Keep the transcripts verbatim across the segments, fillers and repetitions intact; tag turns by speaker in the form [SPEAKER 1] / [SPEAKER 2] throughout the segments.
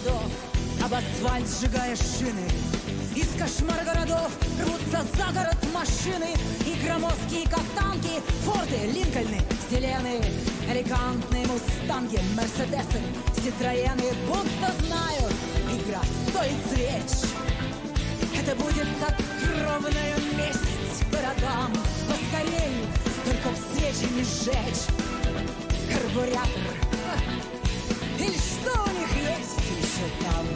[SPEAKER 1] городов, об асфальт сжигая шины. Из кошмара городов рвутся за город машины. И громоздкие, как танки, форды, линкольны, зеленые, элегантные мустанги, мерседесы, ситроены. Будто знают, игра стоит свеч. Это будет как кровная месть городам. Поскорей, только б свечи не сжечь. Карбуратор, или что у них есть еще там?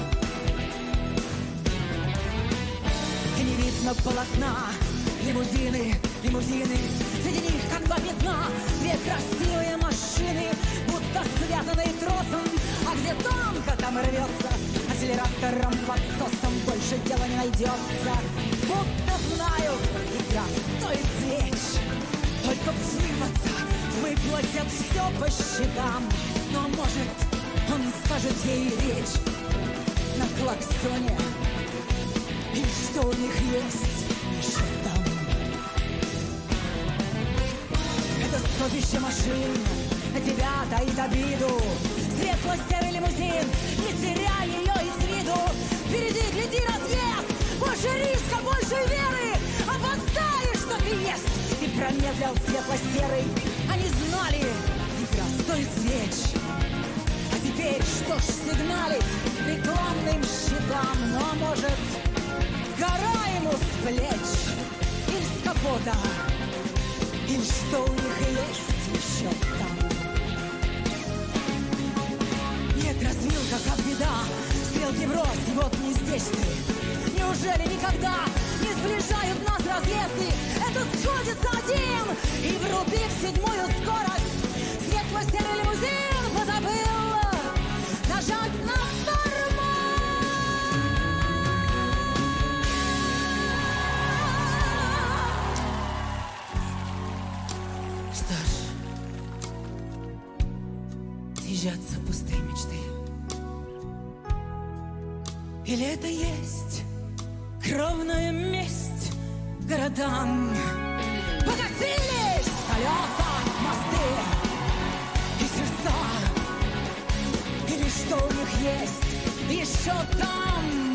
[SPEAKER 1] И не видно полотна. Лимузины, лимузины, среди них как два пятна. Две красивые машины, будто связанные тросом. А где тонко, там и рвется. Акселератором, подсосом больше дела не найдется. Будто знают, игра стоит свеч. Только взвиваться, выплатят все по счетам. Но может, он скажет ей речь на клаксоне. И что у них есть еще там? Это скопище машин на тебя таит обиду. Светло-серый лимузин, не теряй ее из виду. Впереди, гляди, разъезд, больше риска, больше веры. Опоздаешь, так и есть. И промедлил светло-серый. Они знали, игра стоит свеч. А теперь что ж сигналить рекламным щитам? Но может, гора ему с плеч или с капота, или что у них есть еще там? Нет, развилка, как беда, стрелки брось, и вот не здесь ты. Неужели никогда не сближают нас разъезды? Этот сходится один, и врубив седьмую скорость, светло-серый лимузин позабыл нажать на тормоз. Что ж, съезжатся пустые мечты. Или это есть кровная месть городам? Покатились колеса, мосты и сердца. Или что у них есть еще там?